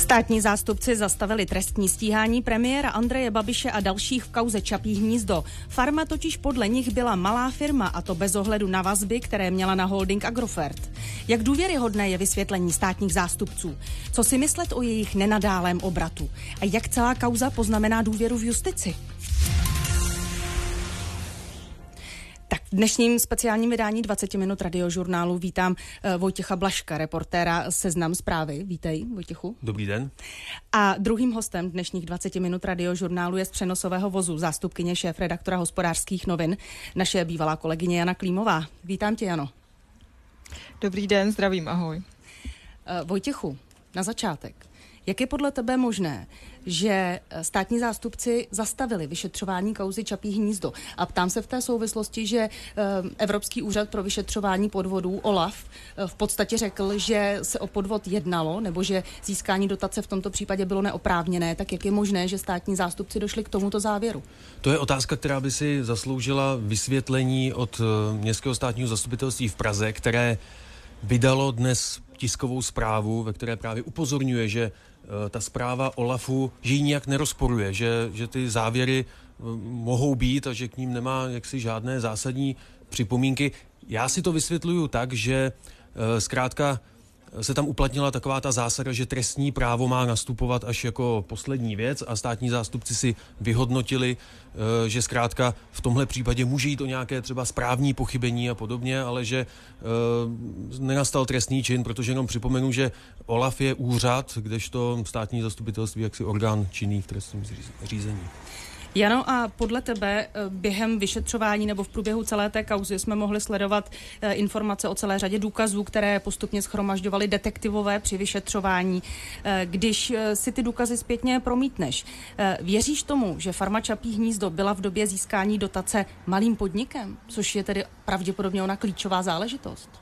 Státní zástupci zastavili trestní stíhání premiéra Andreje Babiše a dalších v kauze Čapí hnízdo. Farma totiž podle nich byla malá firma, a to bez ohledu na vazby, které měla na holding Agrofert. Jak důvěryhodné je vysvětlení státních zástupců? Co si myslet o jejich nenadálém obratu? A jak celá kauza poznamená důvěru v justici? Tak v dnešním speciálním vydání 20 minut radiožurnálu vítám Vojtěcha Blažka, reportéra Seznam Zprávy. Vítej, Vojtěchu. Dobrý den. A druhým hostem dnešních 20 minut radiožurnálu je z přenosového vozu zástupkyně šéfredaktora Hospodářských novin, naše bývalá kolegyně Jana Klímová. Vítám tě, Jano. Dobrý den, zdravím, ahoj. Vojtěchu, na začátek. Jak je podle tebe možné, že státní zástupci zastavili vyšetřování kauzy Čapí hnízdo? A ptám se v té souvislosti, že Evropský úřad pro vyšetřování podvodů OLAF v podstatě řekl, že se o podvod jednalo, nebo že získání dotace v tomto případě bylo neoprávněné. Tak jak je možné, že státní zástupci došli k tomuto závěru? To je otázka, která by si zasloužila vysvětlení od Městského státního zastupitelství v Praze, které vydalo dnes tiskovou zprávu, ve které právě upozorňuje, že ta zpráva OLAFu, že ji nijak nerozporuje, že ty závěry mohou být a že k ním nemá jaksi žádné zásadní připomínky. Já si to vysvětluju tak, že zkrátka se tam uplatnila taková ta zásada, že trestní právo má nastupovat až jako poslední věc a státní zástupci si vyhodnotili, že zkrátka v tomhle případě může jít o nějaké třeba správní pochybení a podobně, ale že nenastal trestný čin, protože jenom připomenu, že OLAF je úřad, kdežto státní zastupitelství jaksi orgán činný v trestním řízení. Jano, a podle tebe během vyšetřování nebo v průběhu celé té kauzy jsme mohli sledovat informace o celé řadě důkazů, které postupně shromažďovali detektivové při vyšetřování. Když si ty důkazy zpětně promítneš, věříš tomu, že farma Čapí hnízdo byla v době získání dotace malým podnikem, což je tedy pravděpodobně ona klíčová záležitost?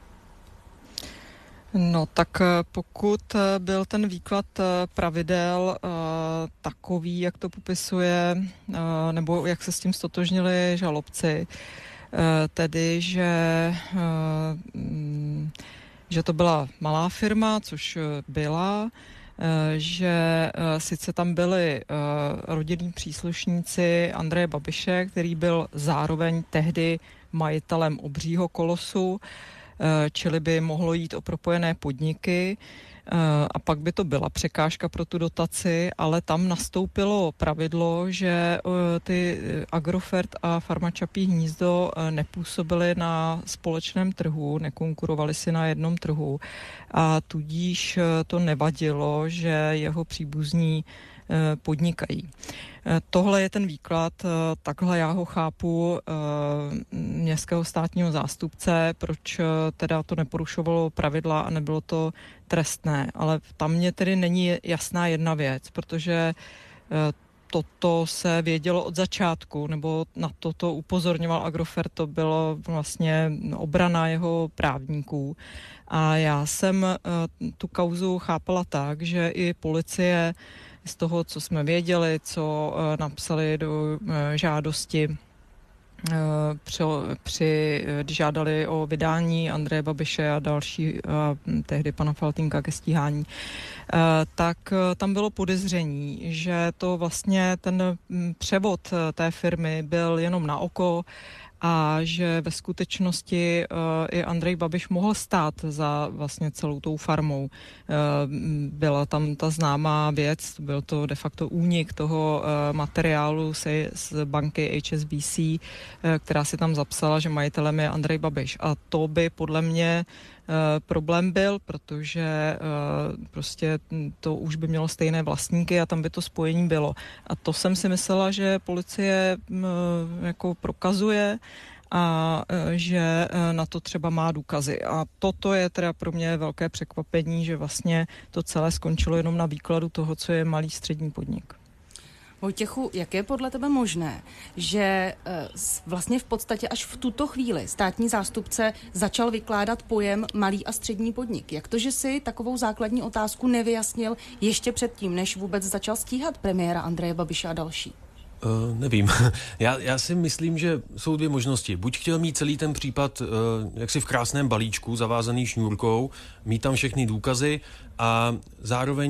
No tak pokud byl ten výklad pravidel takový, jak to popisuje, nebo jak se s tím stotožnili žalobci, tedy, že to byla malá firma, což byla, že sice tam byli rodinní příslušníci Andreje Babiše, který byl zároveň tehdy majitelem obřího kolosu, čili by mohlo jít o propojené podniky a pak by to byla překážka pro tu dotaci, ale tam nastoupilo pravidlo, že ty Agrofert a farma Čapí hnízdo nepůsobily na společném trhu, nekonkurovali si na jednom trhu a tudíž to nevadilo, že jeho příbuzní podnikají. Tohle je ten výklad, takhle já ho chápu městského státního zástupce, proč teda to neporušovalo pravidla a nebylo to trestné. Ale tam mě tedy není jasná jedna věc, protože toto se vědělo od začátku, nebo na toto upozorňoval Agrofert, to bylo vlastně obrana jeho právníků. A já jsem tu kauzu chápala tak, že i policie z toho, co jsme věděli, co napsali do žádosti, když žádali o vydání Andreje Babiše a další, tehdy pana Faltýnka ke stíhání, tak tam bylo podezření, že to vlastně ten převod té firmy byl jenom na oko a že ve skutečnosti i Andrej Babiš mohl stát za vlastně celou tou farmou. Byla tam ta známá věc, byl to de facto únik toho materiálu z banky HSBC, která si tam zapsala, že majitelem je Andrej Babiš. A to by podle mě problém byl, protože prostě to už by mělo stejné vlastníky a tam by to spojení bylo. A to jsem si myslela, že policie jako prokazuje a že na to třeba má důkazy. A toto je teda pro mě velké překvapení, že vlastně to celé skončilo jenom na výkladu toho, co je malý střední podnik. Vojtěchu, jak je podle tebe možné, že vlastně v podstatě až v tuto chvíli státní zástupce začal vykládat pojem malý a střední podnik? Jak to, že si takovou základní otázku nevyjasnil ještě předtím, než vůbec začal stíhat premiéra Andreje Babiše a další? Nevím. Já si myslím, že jsou dvě možnosti. Buď chtěl mít celý ten případ jaksi v krásném balíčku, zavázaný šňůrkou, mít tam všechny důkazy a zároveň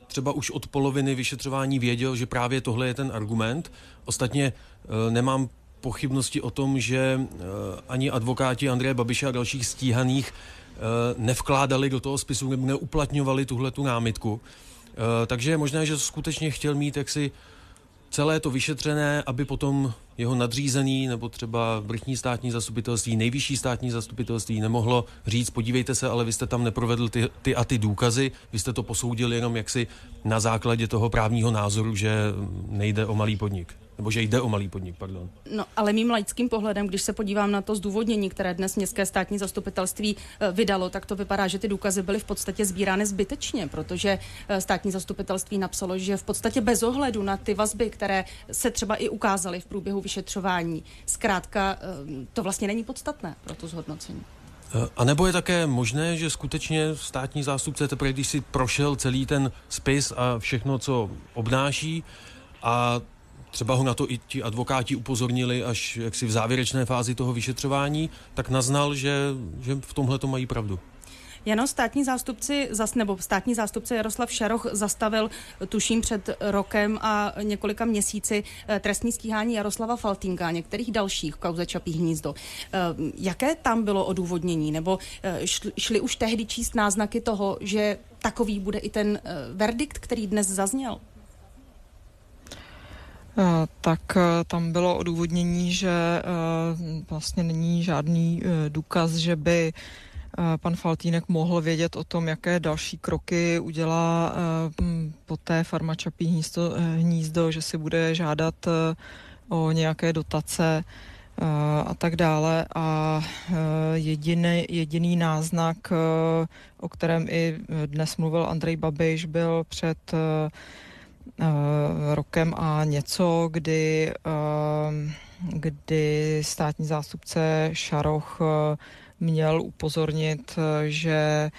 třeba už od poloviny vyšetřování věděl, že právě tohle je ten argument. Ostatně nemám pochybnosti o tom, že ani advokáti Andreje Babiše a dalších stíhaných nevkládali do toho spisu nebo neuplatňovali tuhletu námitku. Takže je možné, že skutečně chtěl mít jaksi celé to vyšetřené, aby potom jeho nadřízený nebo třeba vrchní státní zastupitelství, nejvyšší státní zastupitelství nemohlo říct, podívejte se, ale vy jste tam neprovedl ty a ty důkazy, vy jste to posoudil jenom jaksi na základě toho právního názoru, že nejde o malý podnik. Nebo že jde o malý podnik, pardon. No, ale mým laickým pohledem, když se podívám na to zdůvodnění, které dnes Městské státní zastupitelství vydalo, tak to vypadá, že ty důkazy byly v podstatě sbírány zbytečně, protože státní zastupitelství napsalo, že v podstatě bez ohledu na ty vazby, které se třeba i ukázaly v průběhu vyšetřování, zkrátka to vlastně není podstatné pro to zhodnocení. A nebo je také možné, že skutečně státní zástupce teprve, když si prošel celý ten spis a všechno, co obnáší, a třeba ho na to i ti advokáti upozornili až jaksi v závěrečné fázi toho vyšetřování, tak naznal, že v tomhle to mají pravdu. Jano, státní zástupce Jaroslav Šaroch zastavil, tuším před rokem a několika měsíci, trestní stíhání Jaroslava Faltýnka a některých dalších v kauze Čapí hnízdo. Jaké tam bylo odůvodnění? Nebo šli už tehdy číst náznaky toho, že takový bude i ten verdikt, který dnes zazněl? Tak tam bylo odůvodnění, že vlastně není žádný důkaz, že by pan Faltýnek mohl vědět o tom, jaké další kroky udělá po té Farma Čapí hnízdo, že si bude žádat o nějaké dotace a tak dále. A jediný náznak, o kterém i dnes mluvil Andrej Babiš, byl před rokem a něco, kdy státní zástupce Šaroch měl upozornit, že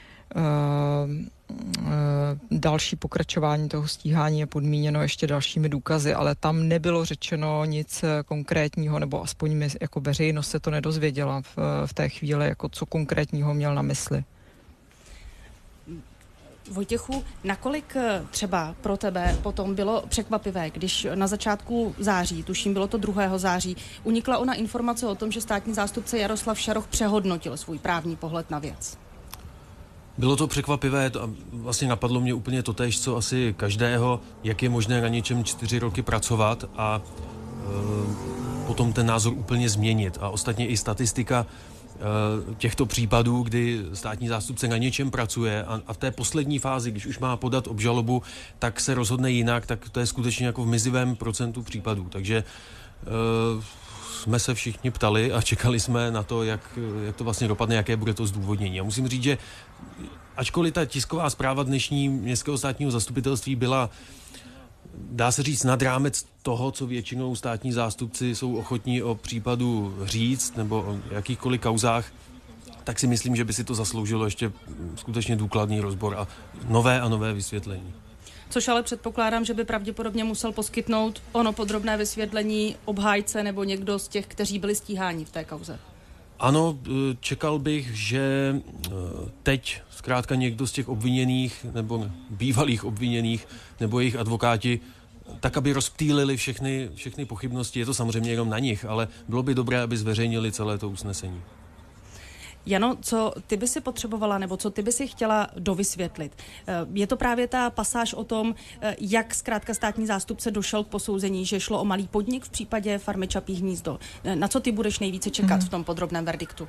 další pokračování toho stíhání je podmíněno ještě dalšími důkazy, ale tam nebylo řečeno nic konkrétního, nebo aspoň my jako veřejnost se to nedozvěděla v té chvíli, jako co konkrétního měl na mysli. Vojtěchu, nakolik třeba pro tebe potom bylo překvapivé, když na začátku září, tuším bylo to 2. září, unikla ona informace o tom, že státní zástupce Jaroslav Šaroch přehodnotil svůj právní pohled na věc? Bylo to překvapivé a vlastně napadlo mě úplně totéž, co asi každého, jak je možné na něčem 4 roky pracovat a potom ten názor úplně změnit. A ostatně i statistika těchto případů, kdy státní zástupce na něčem pracuje a v té poslední fázi, když už má podat obžalobu, tak se rozhodne jinak, tak to je skutečně jako v mizivém procentu případů. Takže jsme se všichni ptali a čekali jsme na to, jak to vlastně dopadne, jaké bude to zdůvodnění. A musím říct, že ačkoliv ta tisková zpráva dnešní Městského státního zastupitelství byla, dá se říct, nad rámec toho, co většinou státní zástupci jsou ochotní o případu říct nebo o jakýchkoliv kauzách, tak si myslím, že by si to zasloužilo ještě skutečně důkladný rozbor a nové vysvětlení. Což ale předpokládám, že by pravděpodobně musel poskytnout ono podrobné vysvětlení obhájce nebo někdo z těch, kteří byli stíháni v té kauze. Ano, čekal bych, že teď zkrátka někdo z těch obviněných nebo bývalých obviněných nebo jejich advokáti, tak aby rozptýlili všechny pochybnosti. Je to samozřejmě jenom na nich, ale bylo by dobré, aby zveřejnili celé to usnesení. Jano, co ty by si potřebovala, nebo co ty by si chtěla dovysvětlit? Je to právě ta pasáž o tom, jak zkrátka státní zástupce došel k posouzení, že šlo o malý podnik v případě Farmy Čapí hnízdo. Na co ty budeš nejvíce čekat v tom podrobném verdiktu?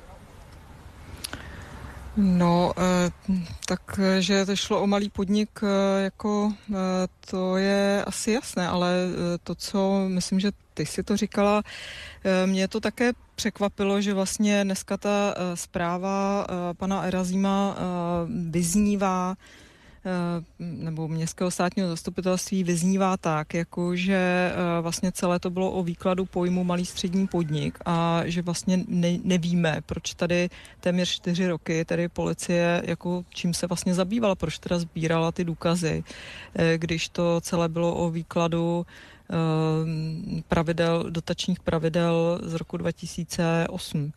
No, takže to šlo o malý podnik, to je asi jasné, ale to, co myslím, že ty si to říkala, mě to také překvapilo, že vlastně dneska ta zpráva pana Erazima vyznívá, nebo Městského státního zastupitelství vyznívá tak, jako že vlastně celé to bylo o výkladu pojmu malý střední podnik a že vlastně nevíme, proč tady téměř 4 roky tady policie, jako čím se vlastně zabývala, proč teda sbírala ty když to celé bylo o výkladu dotačních pravidel z roku 2008.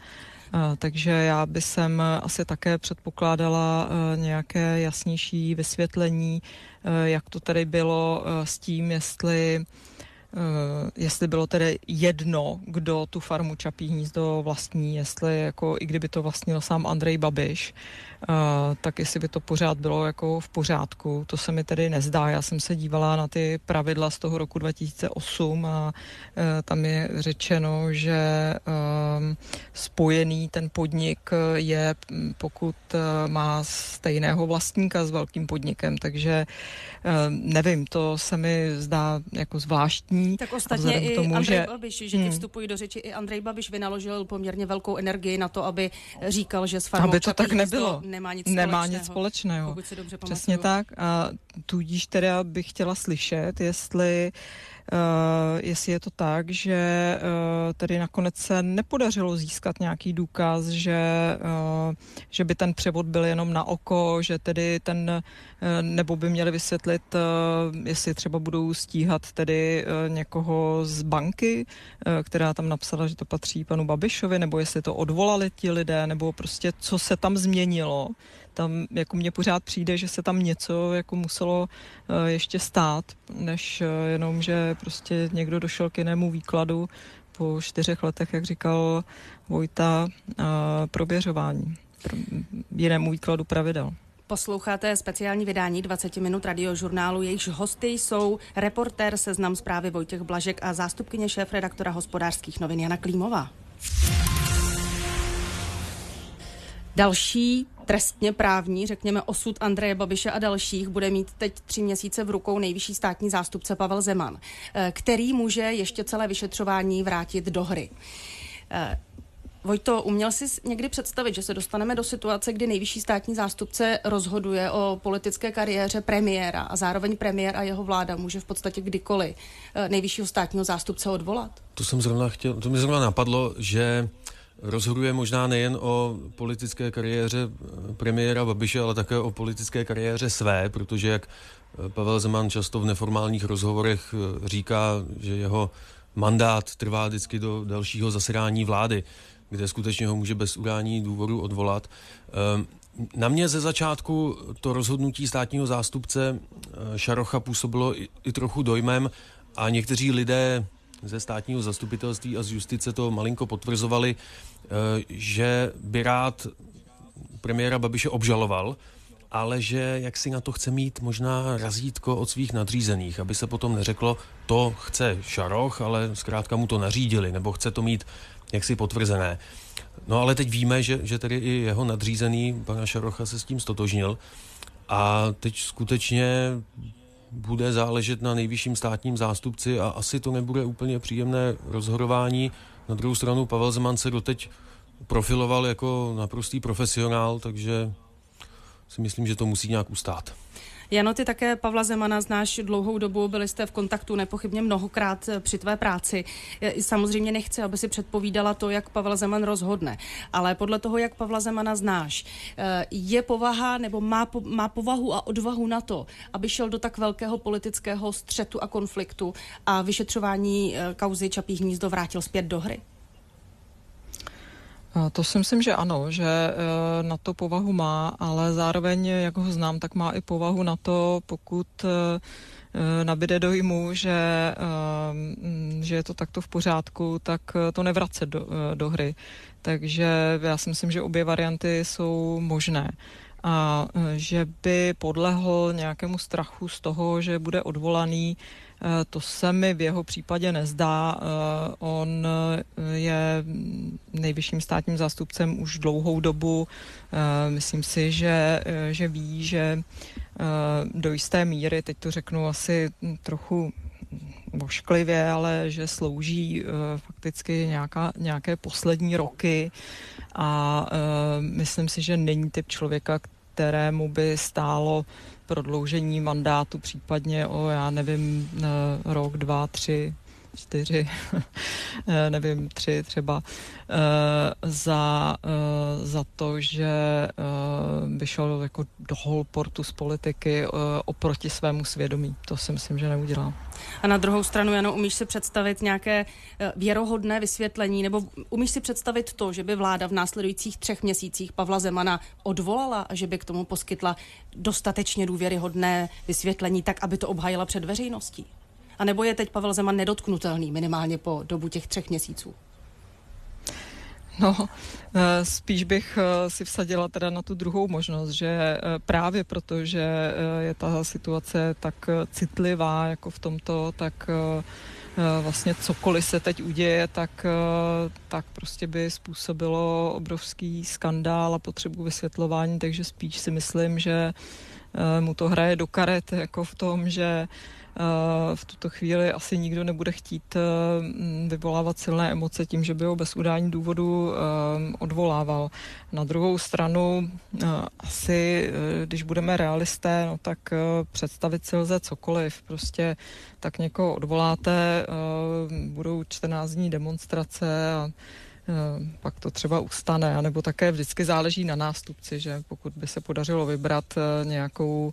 Takže já bych sem asi také předpokládala nějaké jasnější vysvětlení, jak to tady bylo s tím, jestli bylo tedy jedno, kdo tu farmu Čapí hnízdo vlastní, jestli jako, i kdyby to vlastnil sám Andrej Babiš, tak jestli by to pořád bylo jako v pořádku. To se mi tedy nezdá. Já jsem se dívala na ty pravidla z toho roku 2008 a tam je řečeno, že spojený ten podnik je, pokud má stejného vlastníka s velkým podnikem, takže nevím, to se mi zdá jako zvláštní. Tak ostatně i tomu, Andrej Babiš, že ti vstupují do řeči, i Andrej Babiš vynaložil poměrně velkou energii na to, aby říkal, že s farmou aby to tak nebylo. Nemá nic společného. Pokud si dobře pamatuju. Přesně tak. A tudíž teda bych chtěla slyšet, jestli je to tak, že tedy nakonec se nepodařilo získat nějaký důkaz, že by ten převod byl jenom na oko, že tedy nebo by měli vysvětlit, jestli třeba budou stíhat tedy někoho z banky, která tam napsala, že to patří panu Babišovi, nebo jestli to odvolali ti lidé, nebo prostě co se tam změnilo. Tam jako mně pořád přijde, že se tam něco jako muselo ještě stát, než jenom, že prostě někdo došel k jinému výkladu po 4 letech, jak říkal Vojta, prověřování, jinému výkladu pravidel. Posloucháte speciální vydání 20 minut radiožurnálu, jejichž hosty jsou reportér Seznam Zprávy Vojtěch Blažek a zástupkyně šéfredaktora Hospodářských novin Jana Klímová. Další trestně právní, řekněme osud Andreje Babiše a dalších, bude mít teď 3 měsíce v rukou nejvyšší státní zástupce Pavel Zeman, který může ještě celé vyšetřování vrátit do hry. Vojto, uměl jsi někdy představit, že se dostaneme do situace, kdy nejvyšší státní zástupce rozhoduje o politické kariéře premiéra a zároveň premiér a jeho vláda může v podstatě kdykoliv nejvyššího státního zástupce odvolat? To mi zrovna napadlo, že rozhoduje možná nejen o politické kariéře premiéra Babiše, ale také o politické kariéře své, protože jak Pavel Zeman často v neformálních rozhovorech říká, že jeho mandát trvá vždycky do dalšího zasedání vlády, kde skutečně ho může bez udání důvodu odvolat. Na mě ze začátku to rozhodnutí státního zástupce Šarocha působilo i trochu dojmem a někteří lidé ze státního zastupitelství a z justice to malinko potvrzovali, že by rád premiéra Babiše obžaloval, ale že jak si na to chce mít možná razítko od svých nadřízených, aby se potom neřeklo, to chce Šaroch, ale zkrátka mu to nařídili, nebo chce to mít jaksi potvrzené. No ale teď víme, že tedy i jeho nadřízený, pana Šarocha, se s tím stotožnil a teď skutečně bude záležet na nejvyšším státním zástupci a asi to nebude úplně příjemné rozhodování. Na druhou stranu Pavel Zeman se doteď profiloval jako naprostý profesionál, takže si myslím, že to musí nějak ustát. Jano, ty také Pavla Zemana znáš dlouhou dobu, byli jste v kontaktu nepochybně mnohokrát při tvé práci. Samozřejmě nechci, aby si předpovídala to, jak Pavel Zeman rozhodne, ale podle toho, jak Pavla Zemana znáš, je povaha nebo má povahu a odvahu na to, aby šel do tak velkého politického střetu a konfliktu a vyšetřování kauzy Čapí hnízdo vrátil zpět do hry? To si myslím, že ano, že na to povahu má, ale zároveň, jak ho znám, tak má i povahu na to, pokud nabyde dojmu, že je to takto v pořádku, tak to nevracet do hry. Takže já si myslím, že obě varianty jsou možné. A že by podlehl nějakému strachu z toho, že bude odvolaný, to se mi v jeho případě nezdá. On je nejvyšším státním zástupcem už dlouhou dobu. Myslím si, že ví, že do jisté míry, teď to řeknu asi trochu ošklivě, ale že slouží fakticky nějaké poslední roky a myslím si, že není typ člověka, kterému by stálo prodloužení mandátu případně o, já nevím, rok, 2, 3, 4, nevím, 3 třeba, za to, že by vyšel jako do holportu z politiky oproti svému svědomí. To si myslím, že neudělá. A na druhou stranu, Jano, umíš si představit nějaké věrohodné vysvětlení, nebo umíš si představit to, že by vláda v následujících 3 měsících Pavla Zemana odvolala a že by k tomu poskytla dostatečně důvěryhodné vysvětlení, tak, aby to obhájila před veřejností? A nebo je teď Pavel Zeman nedotknutelný minimálně po dobu těch 3 měsíců? No, spíš bych si vsadila teda na tu druhou možnost, že právě proto, že je ta situace tak citlivá jako v tomto, tak vlastně cokoliv se teď uděje, tak prostě by způsobilo obrovský skandál a potřebu vysvětlování, takže spíš si myslím, že mu to hraje do karet jako v tom, že v tuto chvíli asi nikdo nebude chtít vyvolávat silné emoce tím, že by ho bez udání důvodu odvolával. Na druhou stranu asi, když budeme realisté, no tak představit si lze cokoliv. Prostě tak někoho odvoláte, budou 14 dní demonstrace a pak to třeba ustane, anebo také vždycky záleží na nástupci, že pokud by se podařilo vybrat nějakou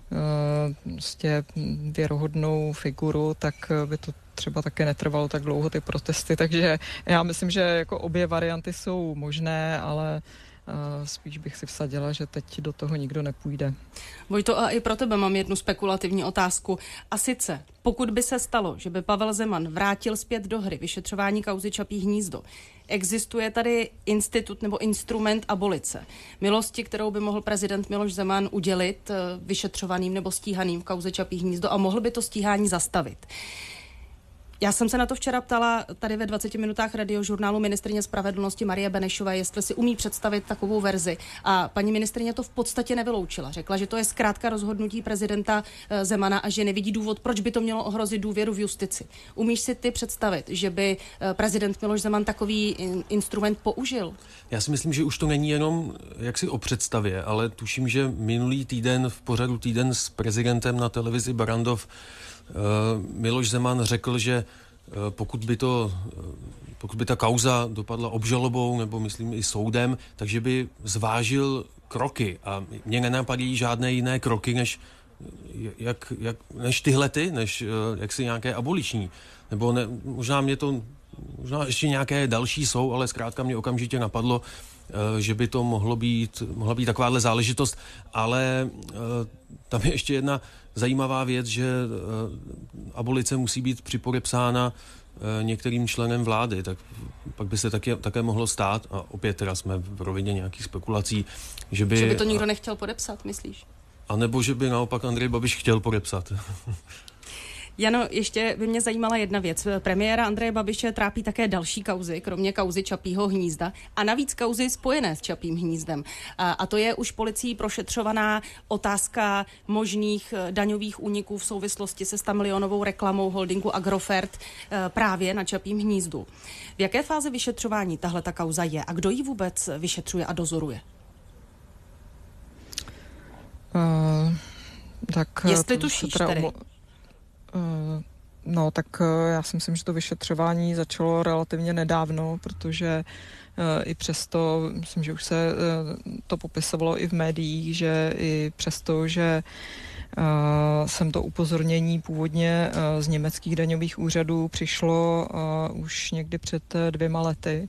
prostě věrohodnou figuru, tak by to třeba také netrvalo tak dlouho ty protesty, takže já myslím, že jako obě varianty jsou možné, ale spíš bych si vsadila, že teď do toho nikdo nepůjde. Vojto, a i pro tebe mám jednu spekulativní otázku. A sice, pokud by se stalo, že by Pavel Zeman vrátil zpět do hry vyšetřování kauzy Čapí hnízdo, existuje tady institut nebo instrument abolice. Milosti, kterou by mohl prezident Miloš Zeman udělit vyšetřovaným nebo stíhaným v kauze Čapí hnízdo a mohl by to stíhání zastavit. Já jsem se na to včera ptala tady ve 20 minutách radiožurnálu ministryně spravedlnosti Marie Benešové, jestli si umí představit takovou verzi. A paní ministryně to v podstatě nevyloučila. Řekla, že to je zkrátka rozhodnutí prezidenta Zemana a že nevidí důvod, proč by to mělo ohrozit důvěru v justici. Umíš si ty představit, že by prezident Miloš Zeman takový instrument použil? Já si myslím, že už to není jenom jaksi o představě, ale tuším, že minulý týden v pořadu Týden s prezidentem na televizi Barrandov Miloš Zeman řekl, že pokud by ta kauza dopadla obžalobou nebo myslím i soudem, takže by zvážil kroky a mě nenapadají žádné jiné kroky, než tyhlety, než jaksi nějaké aboliční. Nebo ne, možná ještě nějaké další jsou, ale zkrátka mě okamžitě napadlo, že by to mohla být takováhle záležitost, ale tam je ještě jedna zajímavá věc, že abolice musí být připodepsána některým členem vlády, tak pak by se také mohlo stát, a opět teda jsme v rovině nějakých spekulací, že by to nikdo nechtěl podepsat, myslíš? A nebo že by naopak Andrej Babiš chtěl podepsat. Jano, ještě by mě zajímala jedna věc. Premiéra Andreje Babiše trápí také další kauzy, kromě kauzy Čapího hnízda a navíc kauzy spojené s Čapím hnízdem. A to je už policií prošetřovaná otázka možných daňových úniků v souvislosti se 100 milionovou reklamou holdingu Agrofert právě na Čapím hnízdu. V jaké fázi vyšetřování tahle ta kauza je a kdo ji vůbec vyšetřuje a dozoruje? Jestli tušíš tedy? No, tak já si myslím, že to vyšetřování začalo relativně nedávno, protože i přesto, myslím, že už se to popisovalo i v médiích, že i přesto, že sem to upozornění původně z německých daňových úřadů přišlo už někdy před 2 lety,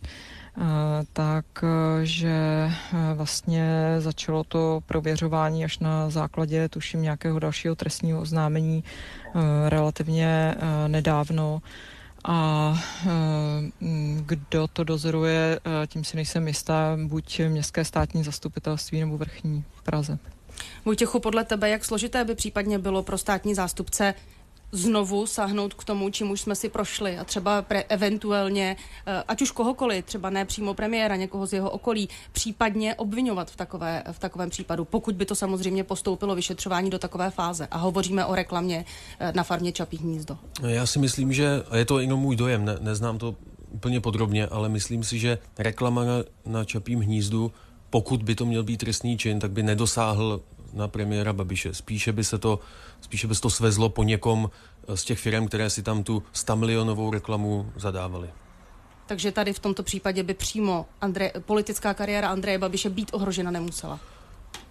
takže vlastně začalo to prověřování až na základě, tuším, nějakého dalšího trestního oznámení relativně nedávno. A kdo to dozoruje, tím si nejsem jistá, buď Městské státní zastupitelství nebo Vrchní v Praze. Vojtěchu, podle tebe, jak složité by případně bylo pro státní zástupce znovu sáhnout k tomu, čím už jsme si prošli a třeba eventuálně, ať už kohokoliv, třeba ne přímo premiéra, někoho z jeho okolí, případně obvinovat v takovém případu, pokud by to samozřejmě postoupilo vyšetřování do takové fáze. A hovoříme o reklamě na farmě Čapí hnízdo. Já si myslím, že, a je to jenom můj dojem, neznám to úplně podrobně, ale myslím si, že reklama na Čapím hnízdu, pokud by to měl být trestný čin, tak by nedosáhl na premiéra Babiše. Spíše by se to svezlo po někom z těch firm, které si tam tu 100 milionovou reklamu zadávaly. Takže tady v tomto případě by přímo politická kariéra Andreje Babiše být ohrožena nemusela.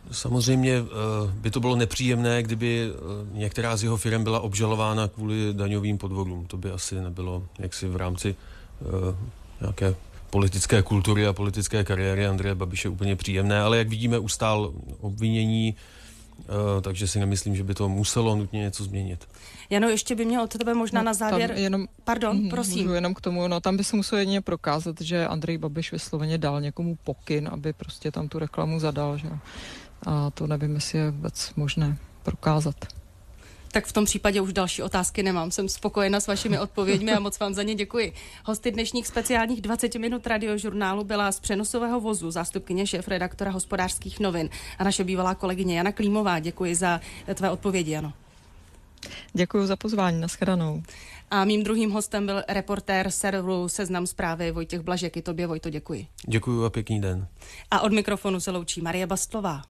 Samozřejmě by to bylo nepříjemné, kdyby některá z jeho firem byla obžalována kvůli daňovým podvodům. To by asi nebylo jaksi v rámci nějaké politické kultury a politické kariéry Andreje Babiše úplně příjemné, ale jak vidíme, ustál obvinění, takže si nemyslím, že by to muselo nutně něco změnit. Jano, ještě by měl od tebe možná na závěr... Pardon, prosím. Můžu jenom k tomu, tam by se muselo jedině prokázat, že Andrej Babiš vysloveně dal někomu pokyn, aby prostě tam tu reklamu zadal, že? A to nevím, jestli je vůbec možné prokázat. Tak v tom případě už další otázky nemám. Jsem spokojena s vašimi odpověďmi a moc vám za ně děkuji. Hosty dnešních speciálních 20 minut radiožurnálu byla z přenosového vozu zástupkyně šéfredaktora Hospodářských novin a naše bývalá kolegyně Jana Klímová. Děkuji za tvé odpovědi, Jano. Děkuji za pozvání, nashledanou. A mým druhým hostem byl reportér serveru Seznam Zprávy Vojtěch Blažek. I tobě, Vojto, děkuji. Děkuji a pěkný den. A od mikrofonu se loučí Marie Bastlová.